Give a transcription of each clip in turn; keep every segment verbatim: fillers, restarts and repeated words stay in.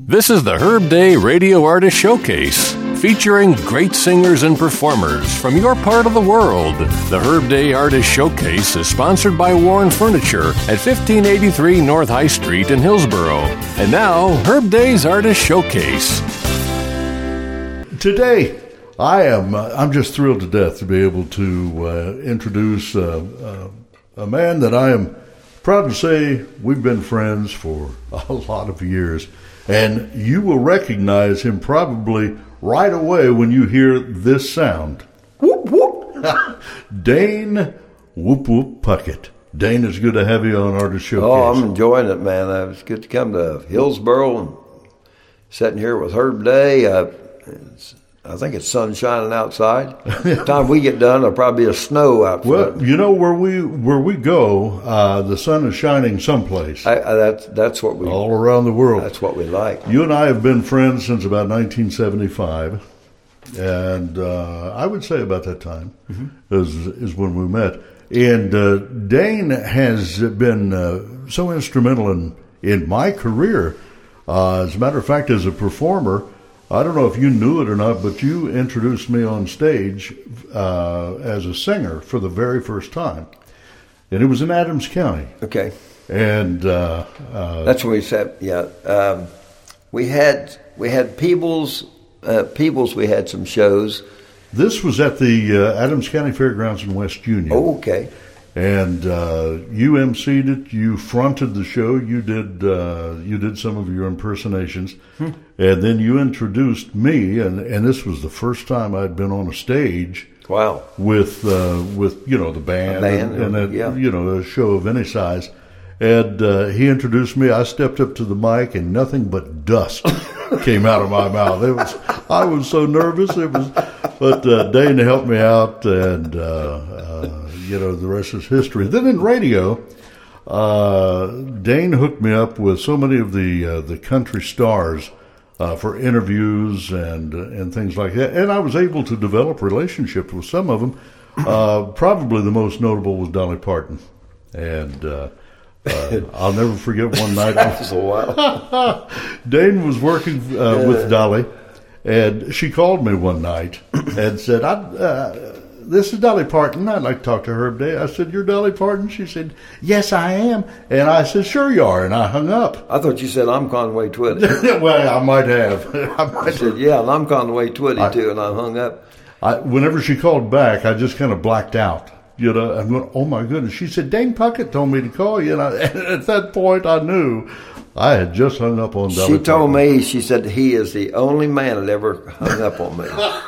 This is the Herb Day Radio Artist Showcase, featuring great singers and performers from your part of the world. The Herb Day Artist Showcase is sponsored by Warren Furniture at fifteen eighty-three North High Street in Hillsboro. And now, Herb Day's Artist Showcase. Today, I am uh, I'm just thrilled to death to be able to uh, introduce uh, uh, a man that I am proud to say we've been friends for a lot of years. And you will recognize him probably right away when you hear this sound. Whoop, whoop. Dane Whoop Whoop Puckett. Dane, it's good to have you on Artist Showcase. Oh, I'm enjoying it, man. It's good to come to Hillsboro and sitting here with Herb Day. Uh, I think it's sun shining outside. By the time we get done, there'll probably be a snow out front. Well, you know, where we where we go, uh, the sun is shining someplace. I, I, that's, that's what we... All around the world. That's what we like. You and I have been friends since about nineteen seventy-five. And uh, I would say about that time mm-hmm. is, is when we met. And uh, Dane has been uh, so instrumental in, in my career. Uh, as a matter of fact, as a performer, I don't know if you knew it or not, but you introduced me on stage uh, as a singer for the very first time. And it was in Adams County. Okay. And uh, uh, that's when we said, yeah. Um, we had we had Peebles, uh, Peebles, we had some shows. This was at the uh, Adams County Fairgrounds in West Union. Oh, okay. And uh, you emceed it. You fronted the show. You did. Uh, you did some of your impersonations, hmm. and then you introduced me. And, and this was the first time I'd been on a stage. Wow! With uh, with you know the band, a band and, and a, yeah. you know a show of any size. And uh, he introduced me. I stepped up to the mic, and nothing but dust came out of my mouth. It was. I was so nervous. It was. But uh, Dane helped me out, and. Uh, uh, You know, the rest is history. Then in radio, uh, Dane hooked me up with so many of the uh, the country stars uh, for interviews and uh, and things like that. And I was able to develop relationships with some of them. Uh, probably the most notable was Dolly Parton. And uh, uh, I'll never forget one night. That was a while. Dane was working uh, yeah. with Dolly, and she called me one night and said, I... Uh, This is Dolly Parton. I'd like to talk to Herb Day. I said, you're Dolly Parton? She said, yes, I am. And I said, sure you are. And I hung up. I thought you said, I'm Conway Twitty. Well, I might have. I, might I said, yeah, and I'm Conway Twitty, I, too. And I hung up. I, whenever she called back, I just kind of blacked out. You know, I'm going, oh, my goodness. She said, Dane Puckett told me to call you. And, I, and at that point, I knew I had just hung up on Dolly She told Parton. me, she said, he is the only man that ever hung up on me.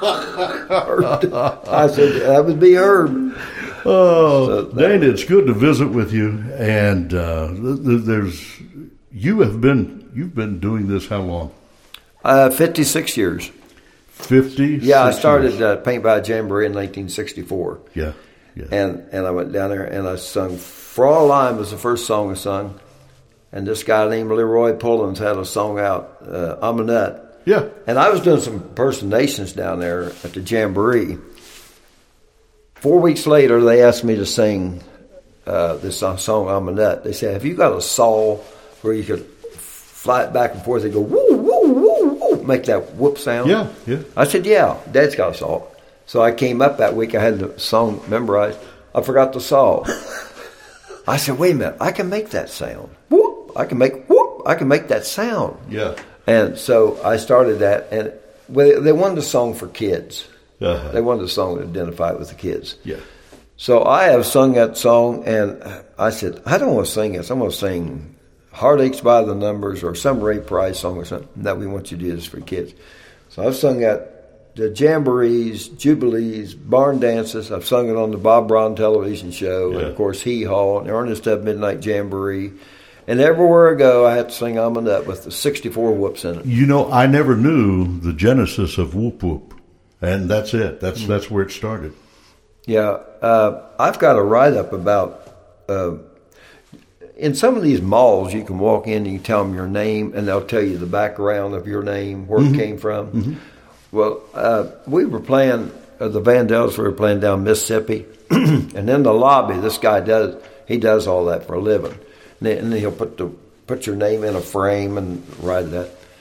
I said, that would be Herb. Oh, so Dane, it's good to visit with you. And uh, there's, you have been, you've been doing this how long? Uh, fifty-six years. fifty? Yeah, I started uh, Paint by Jamboree in nineteen sixty-four. Yeah, yeah. And, and I went down there and I sung, For All Time was the first song I sung. And this guy named Leroy Pullins had a song out, uh, I'm a Nut. Yeah. And I was doing some impersonations down there at the Jamboree. Four weeks later, they asked me to sing uh, this song, I'm a Nut. They said, have you got a saw where you could fly it back and forth? They go, woo, woo, woo, woo, make that whoop sound? Yeah, yeah. I said, yeah, Dad's got a saw. So I came up that week. I had the song memorized. I forgot the saw. I said, wait a minute, I can make that sound. Whoop. I can make whoop. I can make that sound. Yeah. And so I started that, and well, they wanted a song for kids. Uh-huh. They wanted a song to identify with the kids. Yeah. So I have sung that song, and I said, I don't want to sing this. I'm going to sing "Heartaches by the Numbers" or some Ray Price song or something. That we want you to do this for kids. So I've sung that the jamborees, jubilees, barn dances. I've sung it on the Bob Brown television show, yeah. and of course Hee Haw, and Ernest Tubb Midnight Jamboree. And everywhere I go, I have to sing I'm a Nut with the sixty-four whoops in it. You know, I never knew the genesis of Whoop Whoop. And that's it. That's mm-hmm. that's where it started. Yeah. Uh, I've got a write-up about, uh, in some of these malls, you can walk in and you tell them your name, and they'll tell you the background of your name, where mm-hmm. it came from. Mm-hmm. Well, uh, we were playing, uh, the Vandells were playing down Mississippi. And in the lobby, this guy does, he does all that for a living. And then he'll put the put your name in a frame and write that.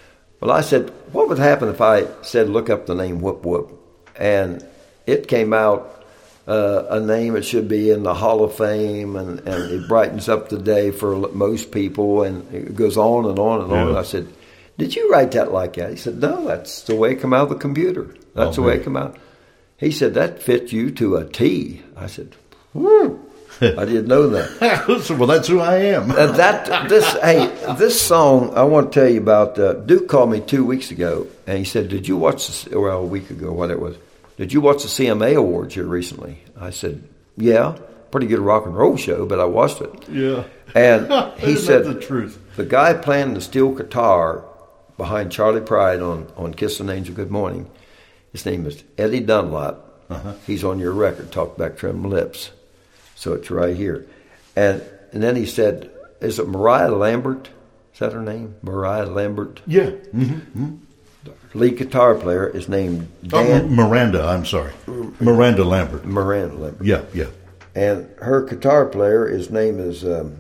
Well, I said, what would happen if I said, look up the name Whoop Whoop? And it came out uh, a name that should be in the Hall of Fame, and, and it brightens up the day for most people, and it goes on and on and yeah. on. And I said, did you write that like that? He said, no, that's the way it came out of the computer. That's oh, the way it came out. He said, that fits you to a T. I said, whoo. I didn't know that. Well, that's who I am. uh, that this hey, this song I want to tell you about. Uh, Duke called me two weeks ago, and he said, "Did you watch the, well a week ago, what it was? Did you watch the C M A Awards here recently?" I said, "Yeah, pretty good rock and roll show, but I watched it." Yeah, and he said, "The truth." The guy playing the steel guitar behind Charlie Pride on on Kiss an Angel Good Morning, his name is Eddie Dunlap. Uh-huh. He's on your record, Talk Back Trembling Lips. So it's right here. And and then he said, is it Mariah Lambert? Is that her name? Mariah Lambert? Yeah. Mm-hmm. Mm-hmm. The lead guitar player is named Dan. Oh, Miranda, I'm sorry. Miranda Lambert. Miranda Lambert. Yeah, yeah. And her guitar player, his name is um,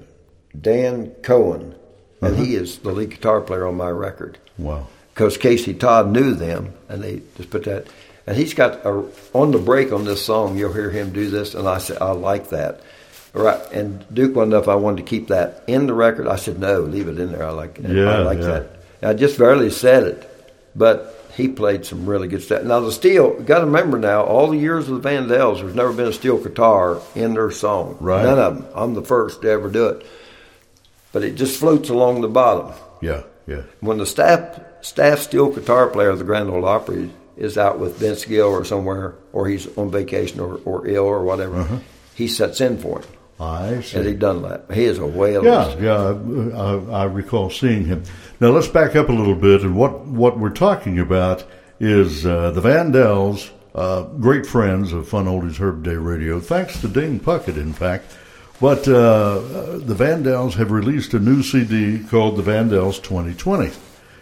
Dan Cohen. And uh-huh. he is the lead guitar player on my record. Wow. Because Casey Todd knew them, and they just put that. And he's got a, on the break on this song, you'll hear him do this, and I said, I like that. Right. And Duke wanted to know if I wanted to keep that in the record. I said, no, leave it in there. I like, yeah, I like yeah. that. And I just barely said it, but he played some really good stuff. Now, the steel, got to remember now, all the years of the Vandells, there's never been a steel guitar in their song. Right. None of them. I'm the first to ever do it. But it just floats along the bottom. Yeah, yeah. When the staff staff steel guitar player of the Grand Ole Opry is out with Vince Gill or somewhere, or he's on vacation or, or ill or whatever, uh-huh. he sets in for him. I see. Eddie Dunlap. He is a whale. Yeah, yeah, I, I recall seeing him. Now, let's back up a little bit, and what, what we're talking about is uh, the Vandells, uh, great friends of Fun Oldies Herb Day Radio, thanks to Dane Puckett, in fact. But uh, the Vandells have released a new C D called The Vandells twenty twenty.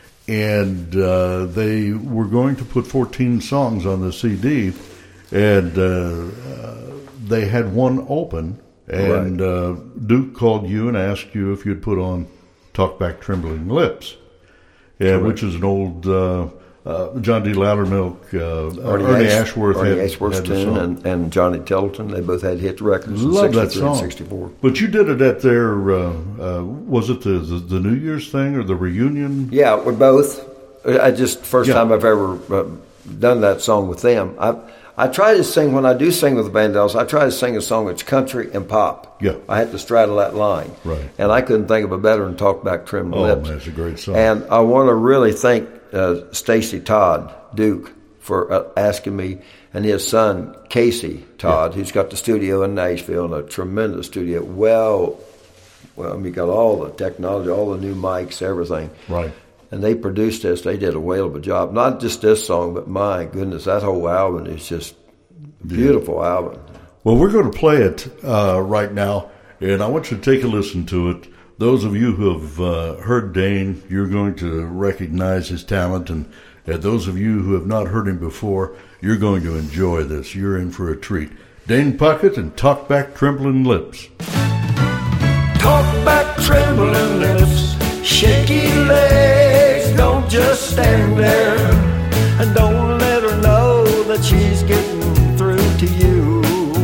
And uh, they were going to put fourteen songs on the C D, and uh, uh, they had one open, and right. uh, Duke called you and asked you if you'd put on Talk Back Trembling Lips, yeah, which is an old uh, uh, John D. Loudermilk, uh, Ernie, Ernie Ash, Ashworth, Ernie had, Ashworth's had tune, and, and Johnny Templeton. They both had hit records Love in that sixty-three and song. sixty-four. But you did it at their, uh, uh, was it the, the the New Year's thing or the reunion? Yeah, we're both. I just, first yeah. time I've ever uh, done that song with them. I I try to sing, when I do sing with the Vandells, I try to sing a song that's country and pop. Yeah. I had to straddle that line. Right. And I couldn't think of a better than Talk Back Trembling Oh, Lips. man, that's a great song. And I want to really thank uh, Stacy Todd, Duke, for uh, asking me, and his son, Casey Todd, yeah. who's got the studio in Nashville, and a tremendous studio. Well, well, I mean, got all the technology, all the new mics, everything. Right. And they produced this. They did a whale of a job. Not just this song, but my goodness, that whole album is just a beautiful yeah. album. Well, we're going to play it uh, right now, and I want you to take a listen to it. Those of you who have uh, heard Dane, you're going to recognize his talent, and uh, those of you who have not heard him before, you're going to enjoy this. You're in for a treat. Dane Puckett and Talk Back Trembling Lips. Talk back trembling lips, shaky legs, don't just stand there, and don't let her know that she's getting through to you.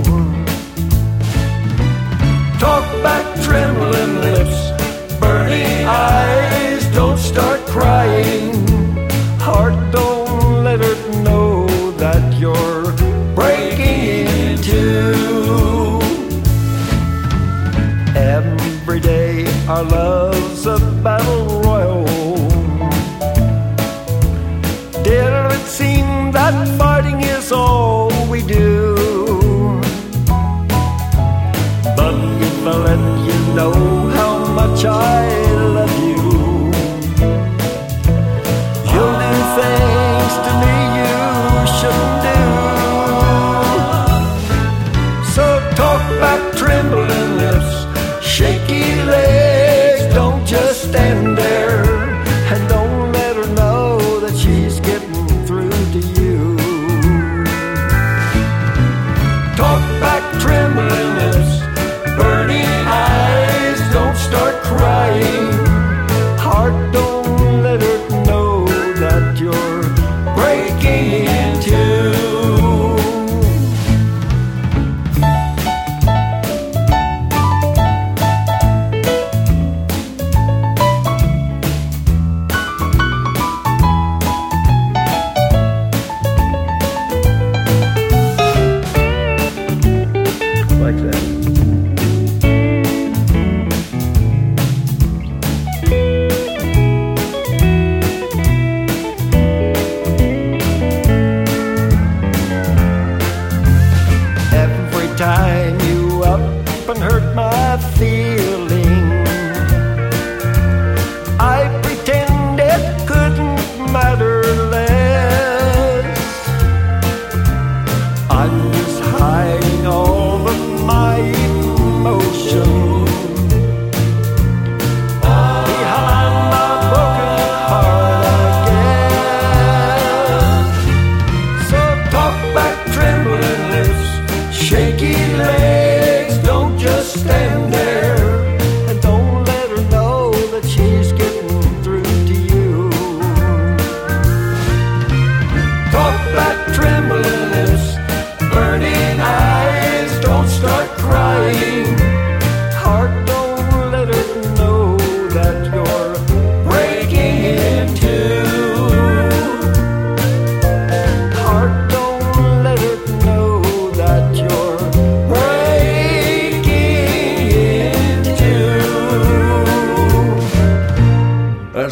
Talk back trembling lips, burning eyes, don't start crying. Heart, don't let her know that you're breaking in two. Every day our love's a battle royal. Did it seem that fighting is all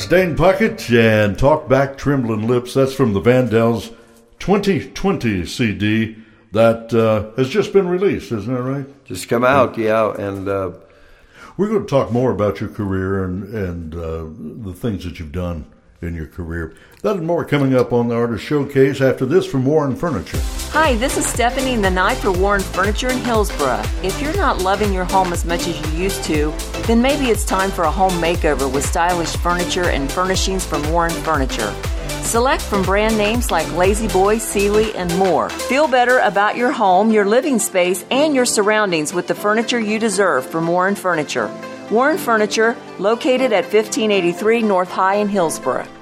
that's Dane Puckett and Talk Back Trembling Lips. That's from the Vandals twenty twenty C D that uh, has just been released, isn't that right? Just come out, yeah. And uh, we're going to talk more about your career and, and uh, the things that you've done in your career. That and more coming up on the Artist Showcase after this from Warren Furniture. Hi, this is Stephanie the Knight for Warren Furniture in Hillsboro. If you're not loving your home as much as you used to, then maybe it's time for a home makeover with stylish furniture and furnishings from Warren Furniture. Select from brand names like Lazy Boy, Sealy, and more. Feel better about your home, your living space, and your surroundings with the furniture you deserve from Warren Furniture. Warren Furniture, located at fifteen eighty-three North High in Hillsboro.